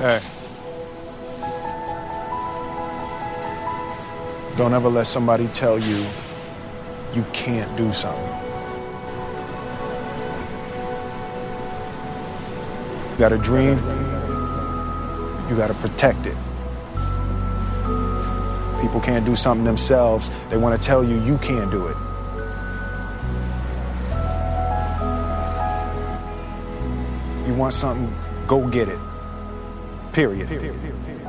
Hey. Don't ever let somebody tell you you can't do something. You got a dream, you got to protect it. People can't do something themselves. They want to tell you you can't do it. You want something, go get it. Period.